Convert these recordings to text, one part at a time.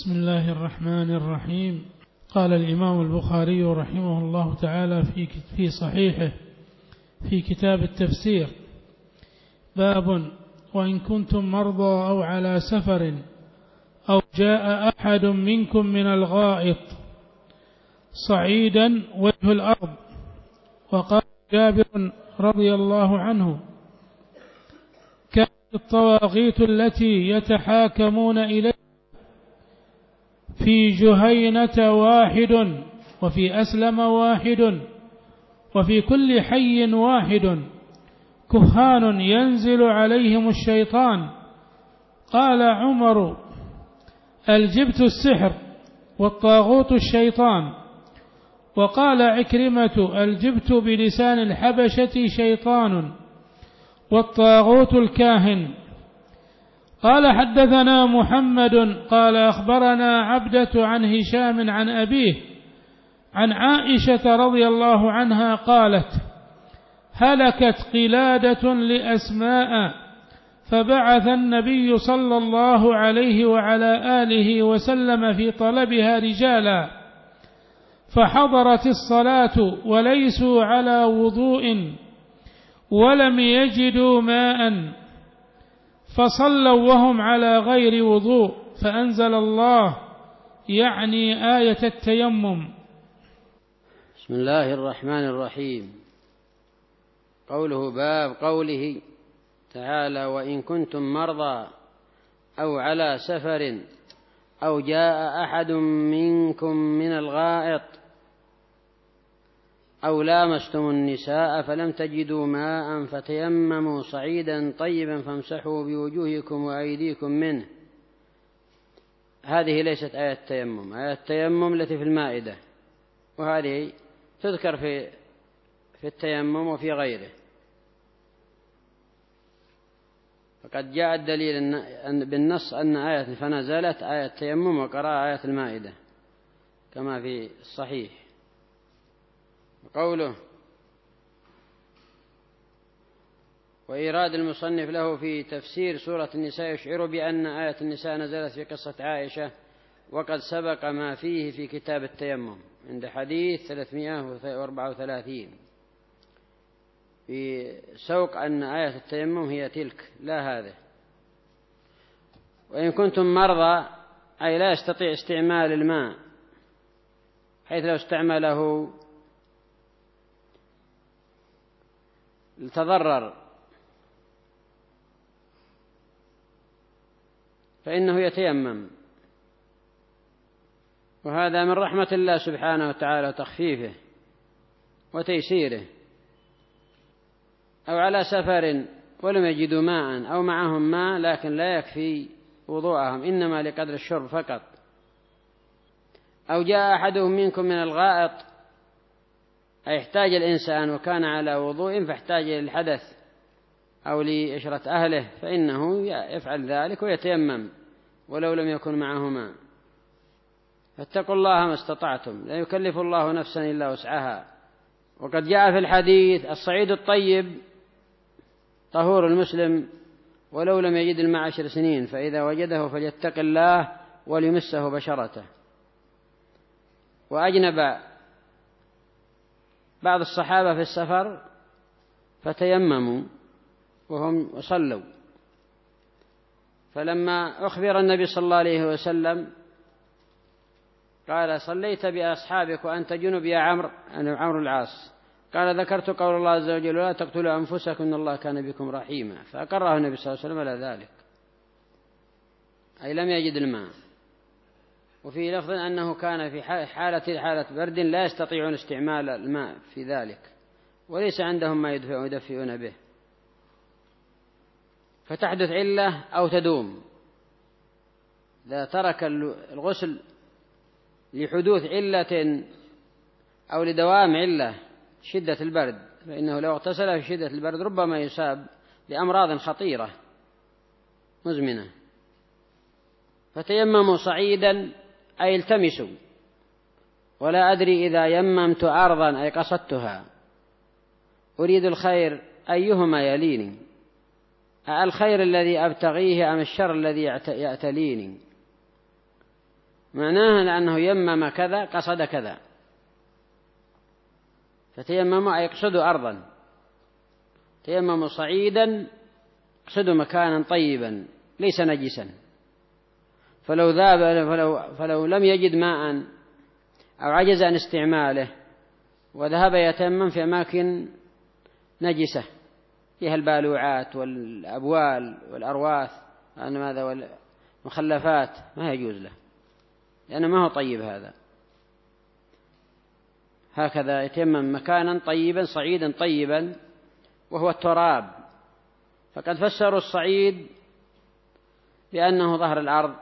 بسم الله الرحمن الرحيم. قال الإمام البخاري رحمه الله تعالى في صحيحه في كتاب التفسير: باب: وإن كنتم مرضى أو على سفر أو جاء أحد منكم من الغائط صعيدا وجه الأرض. وقال جابر رضي الله عنه: كانت الطواغيت التي يتحاكمون إليها في جهينة واحد، وفي أسلم واحد، وفي كل حي واحد، كهان ينزل عليهم الشيطان. قال عمر: الجبت السحر والطاغوت الشيطان. وقال عكرمة: الجبت بلسان الحبشة شيطان والطاغوت الكاهن. قال: حدثنا محمد قال أخبرنا عبدة عن هشام عن أبيه عن عائشة رضي الله عنها قالت: هلكت قلادة لأسماء، فبعث النبي صلى الله عليه وعلى آله وسلم في طلبها رجالا، فحضرت الصلاة وليسوا على وضوء ولم يجدوا ماء، فصلوا وهم على غير وضوء، فأنزل الله، يعني آية التيمم. بسم الله الرحمن الرحيم. قوله باب قوله تعالى: وإن كنتم مرضى أو على سفر أو جاء أحد منكم من الغائط أو لامستم النساء فلم تجدوا ماء فتيمموا صعيدا طيبا فامسحوا بوجوهكم وأيديكم منه. هذه ليست آية التيمم. آية التيمم التي في المائدة، وهذه تذكر في التيمم وفي غيره. فقد جاء الدليل بالنص أن آية فنزلت آية التيمم وقرأ آية المائدة كما في الصحيح. قوله: وإيراد المصنف له في تفسير سورة النساء يشعر بأن آية النساء نزلت في قصة عائشة، وقد سبق ما فيه في كتاب التيمم عند حديث 334 في سوق أن آية التيمم هي تلك، لا هذا. وإن كنتم مرضى أي لا يستطيع استعمال الماء، حيث لو استعمله لتضرر، فإنه يتيمم، وهذا من رحمة الله سبحانه وتعالى وتخفيفه وتيسيره. أو على سفر ولم يجدوا ماء، أو معهم ماء لكن لا يكفي وضوءهم، إنما لقدر الشرب فقط. أو جاء أحدهم منكم من الغائط، أي احتاج الإنسان وكان على وضوء فاحتاج للحدث أو لإشرة أهله، فإنه يفعل ذلك ويتيمم ولو لم يكن معه ماء. فاتقوا الله ما استطعتم، لا يكلف الله نفسا إلا وسعها. وقد جاء في الحديث: الصعيد الطيب طهور المسلم ولو لم يجد الماء 10 سنين، فإذا وجده فليتق الله وليمسه بشرته. وأجنب بعض الصحابة في السفر فتيمموا وهم وصلوا، فلما أخبر النبي صلى الله عليه وسلم قال: صليت بأصحابك وأنت جنب يا عمرو، أنا عمرو العاص. قال: ذكرت قول الله عز وجل: لا تقتلوا أنفسكم إن الله كان بكم رحيما. فأقره النبي صلى الله عليه وسلم على ذلك، أي لم يجد الماء. وفي لفظ أنه كان في حالة برد لا يستطيعون استعمال الماء في ذلك، وليس عندهم ما يدفئون به، فتحدث علة أو تدوم. إذا ترك الغسل لحدوث علة أو لدوام علة شدة البرد، فإنه لو اغتسل في شدة البرد ربما يصاب بأمراض خطيرة مزمنة. فتيمموا صعيدا أي التمسوا، ولا أدري إذا يممت أرضا أي قصدتها، أريد الخير أيهما يليني، الخير الذي أبتغيه أم الشر الذي يأتليني. معناها لأنه يمم كذا قصد كذا، فتيمموا أي يقصدوا أرضا، تيمموا صعيدا يقصدوا مكانا طيبا ليس نجسا. فلو لم يجد ماء أو عجز عن استعماله وذهب يتيمم في أماكن نجسة فيها البالوعات والأبوال والأرواث والمخلفات ما يجوز له، لأنه ما هو طيب هذا. هكذا يتيمم مكانا طيبا صعيدا طيبا وهو التراب. فقد فسروا الصعيد بأنه ظهر الأرض،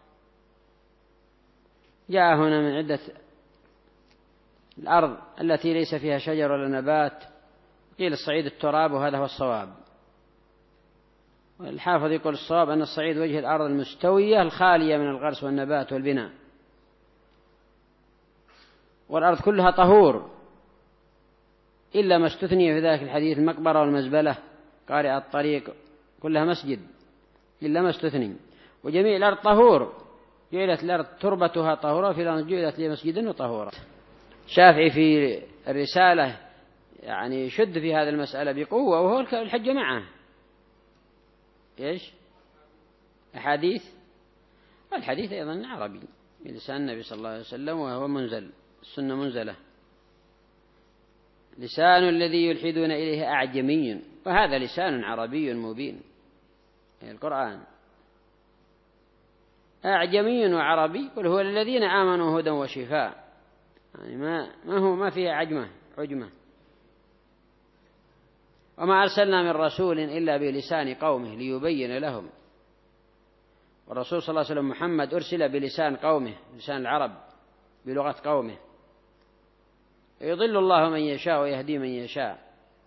جاء هنا من عدة الأرض التي ليس فيها شجر ولا نبات، قيل الصعيد التراب، وهذا هو الصواب. والحافظ يقول الصواب أن الصعيد وجه الأرض المستوية الخالية من الغرس والنبات والبناء، والأرض كلها طهور إلا ما استثني في ذلك الحديث المقبرة والمزبلة قارئ الطريق كلها مسجد إلا ما استثني، وجميع الأرض طهور، جعلت الأرض تربتها طهورة، في الأرض جعلت لمسجد وطهورة. شافعي في الرسالة يعني شد في هذه المسألة بقوة، وهو الحج معه إيش أحاديث، الحديث أيضا عربي بلسان النبي صلى الله عليه وسلم، وهو منزل، السنة منزلة. لسان الذي يلحدون إليه أعجمي، وهذا لسان عربي مبين، القرآن أعجمي وعربي، قل هو الذين آمنوا هدى وشفاء، يعني ما فيها عجمة. وما أرسلنا من رسول إلا بلسان قومه ليبين لهم، والرسول صلى الله عليه وسلم محمد أرسل بلسان قومه، لسان العرب بلغة قومه. يضل الله من يشاء ويهدي من يشاء،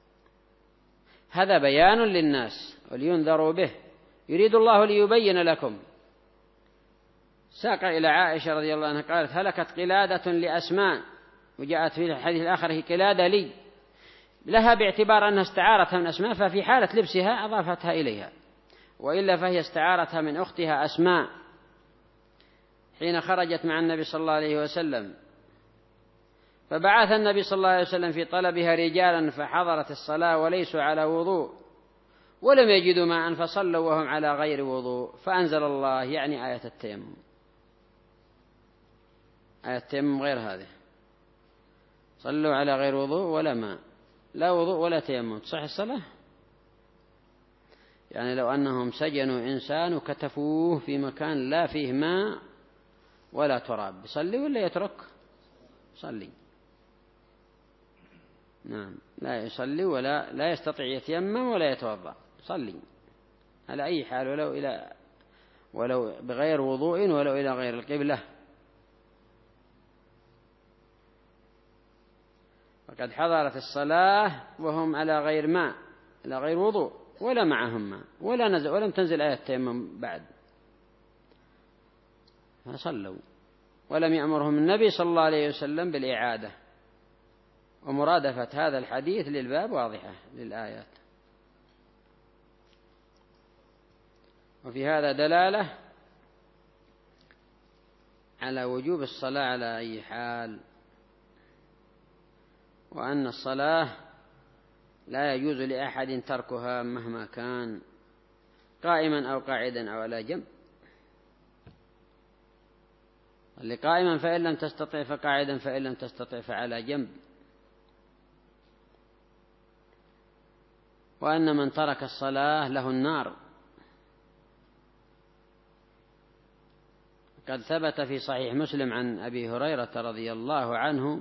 هذا بيان للناس ولينذروا به، يريد الله ليبين لكم. ساق إلى عائشة رضي الله عنها قالت هلكت قلادة لأسماء، وجاءت في الحديث الآخر هي قلادة لي لها، باعتبار أنها استعارتها من أسماء، ففي حالة لبسها أضافتها إليها، وإلا فهي استعارتها من أختها أسماء حين خرجت مع النبي صلى الله عليه وسلم، فبعث النبي صلى الله عليه وسلم في طلبها رجالا فحضرت الصلاة وليسوا على وضوء ولم يجدوا ماء فصلوا وهم على غير وضوء، فأنزل الله يعني آية التيمم. آية التيمم غير هذه، صلوا على غير وضوء ولا ماء، لا وضوء ولا تيمم، تصح الصلاة؟ يعني لو أنهم سجنوا إنسان وكتفوه في مكان لا فيه ماء ولا تراب، يصلي ولا يترك؟ صلي. نعم، لا يصلي ولا لا يستطيع يتيمم ولا يتوضأ، صلي على أي حال، ولو بغير وضوء ولو إلى غير القبلة. وقد حضرت الصلاة وهم على غير ماء، على غير وضوء ولا معهم ماء ولا نزل، ولم تنزل آية التيمم بعد، فصلوا، ولم يأمرهم النبي صلى الله عليه وسلم بالإعادة. ومرادفة هذا الحديث للباب واضحة للآيات. وفي هذا دلالة على وجوب الصلاة على أي حال، وأن الصلاة لا يجوز لأحد تركها مهما كان، قائما أو قاعدا أو على جنب. اللي قائما فإن لم تستطع فقاعدا، فإن لم تستطع فعلى جنب. وأن من ترك الصلاة له النار. قد ثبت في صحيح مسلم عن أبي هريرة رضي الله عنه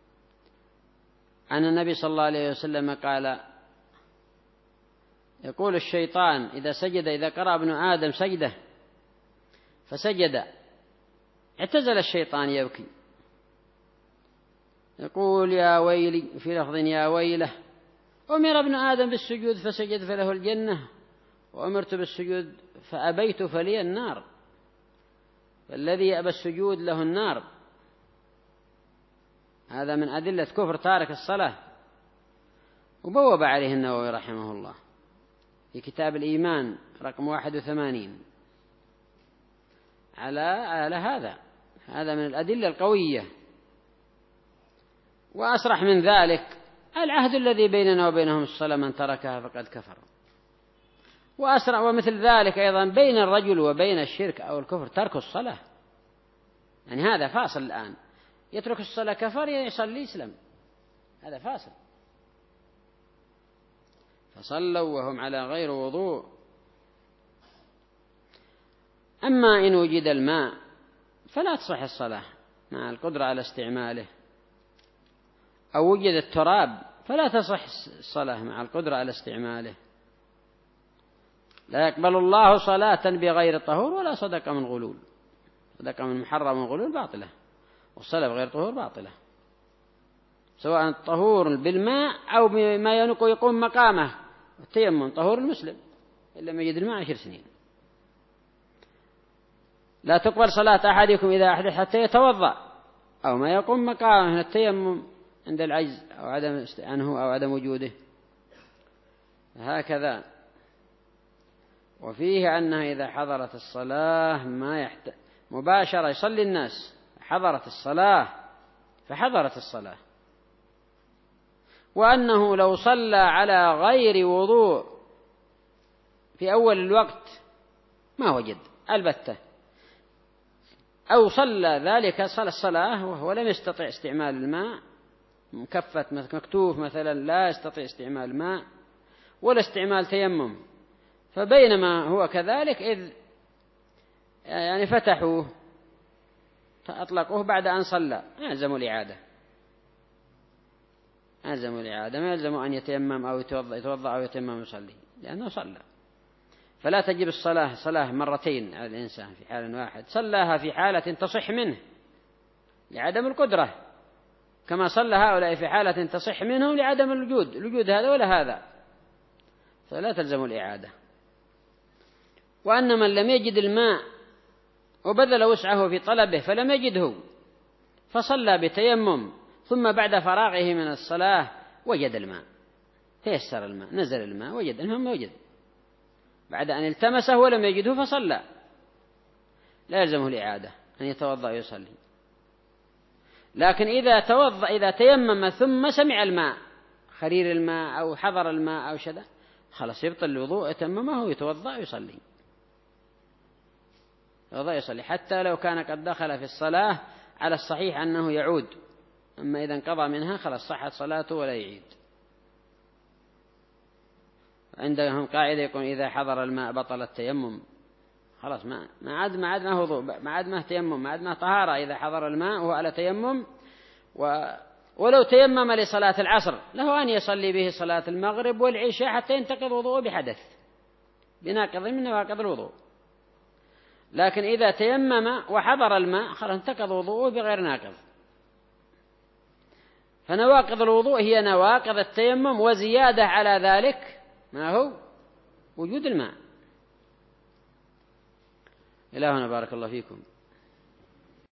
أن النبي صلى الله عليه وسلم قال: يقول الشيطان إذا سجد، إذا قرأ ابن آدم سجدة فسجد، اعتزل الشيطان يبكي، يقول: يا ويلي، في لفظ يا ويله، أمر ابن آدم بالسجود فسجد فله الجنة، وأمرت بالسجود فأبيت فلي النار. فالذي يأبى السجود له النار. هذا من أدلة كفر تارك الصلاة. وبوب عليه النووي رحمه الله في كتاب الإيمان رقم 81 على هذا، هذا من الأدلة القوية. وأصرح من ذلك العهد الذي بيننا وبينهم الصلاة، من تركها فقد كفر. وأسرع ومثل ذلك أيضا بين الرجل وبين الشرك أو الكفر ترك الصلاة، يعني هذا فاصل الآن، يترك الصلاة كفر، يصلي يسلم، هذا فاصل. فصلوا وهم على غير وضوء. أما إن وجد الماء فلا تصح الصلاة مع القدرة على استعماله، أو وجد التراب فلا تصح الصلاة مع القدرة على استعماله. لا يقبل الله صلاة بغير طهور ولا صدقة من غلول، صدقة من محرم من غلول باطلة، والصلاة بغير طهور باطلة، سواء الطهور بالماء أو بما يقوم مقامه. التيمم طهور المسلم إلا ما يجد الماء 10 سنين. لا تقبل صلاة أحدكم إذا أحدث حتى يتوضأ، أو ما يقوم مقامه من التيمم عند العجز أو عدم عنه أو عدم وجوده. هكذا. وفيه أنها إذا حضرت الصلاة مباشرة يصلي الناس، حضرت الصلاة فحضرت الصلاة. وأنه لو صلى على غير وضوء في أول الوقت ما وجد البتة، أو صلى ذلك صلى الصلاة وهو لم يستطع استعمال الماء، مكفت مكتوف مثلا لا يستطيع استعمال الماء ولا استعمال تيمم، فبينما هو كذلك إذ يعني فتحوه أطلقوه بعد أن صلى، يلزم الإعادة، يلزم الإعادة، ما يلزم أن يتيمم أو يتوضأ أو يتيمم ويصلي، لأنه صلى. فلا تجب الصلاة صلاة مرتين على الإنسان في حال واحد، صلاها في حالة تصح منه لعدم القدرة، كما صلى هؤلاء في حالة تصح منهم لعدم الوجود هذا ولا هذا، فلا تلزم الإعادة. وأن من لم يجد الماء وبذل وسعه في طلبه فلم يجده فصلى بتيمم، ثم بعد فراغه من الصلاة وجد الماء، تيسر الماء، نزل الماء، وجد المهم وجد، بعد أن التمسه ولم يجده فصلى، لا يلزمه الإعادة أن يتوضأ ويصلي. لكن إذا تيمم ثم سمع الماء، خرير الماء أو حضر الماء أو شذا، خلاص يبطل الوضوء، يتممه ويتوضأ ويصلي، حتى لو كان قد دخل في الصلاة على الصحيح أنه يعود، أما إذا انقضى منها خلاص صحت صلاته ولا يعيد. عندهم قاعدة يقول إذا حضر الماء بطل التيمم، خلاص ما عاد ما وضوء، ما عاد ما تيمم، ما عاد ما طهارة. إذا حضر الماء وهو على تيمم، ولو تيمم لصلاة العصر له أن يصلي به صلاة المغرب والعشاء حتى ينتقض وضوءه بحدث بناقض من نواقض الوضوء. لكن إذا تيمم وحضر الماء خلاص انتقض وضوءه بغير ناقض. فنواقض الوضوء هي نواقض التيمم، وزيادة على ذلك ما هو وجود الماء. إلهنا بارك الله فيكم.